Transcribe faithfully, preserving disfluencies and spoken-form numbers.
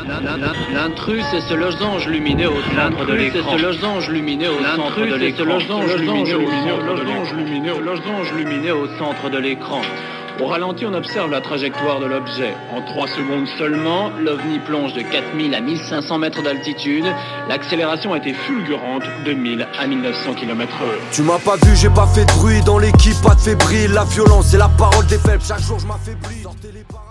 L'intrus est ce losange lumineux au centre de l'écran. L'intrus est ce losange lumineux au centre de l'écran. Losange lumineux, losange lumineux au centre de l'écran. Au ralenti, on observe la trajectoire de l'objet. En trois secondes seulement, l'OVNI plonge de quatre mille à mille cinq cents mètres d'altitude. L'accélération a été fulgurante de mille à mille neuf cents kilomètres heure. Tu m'as pas vu, j'ai pas fait de bruit. Dans l'équipe, pas de fébrile. La violence, c'est la parole des faibles. Chaque jour, je m'affaiblis.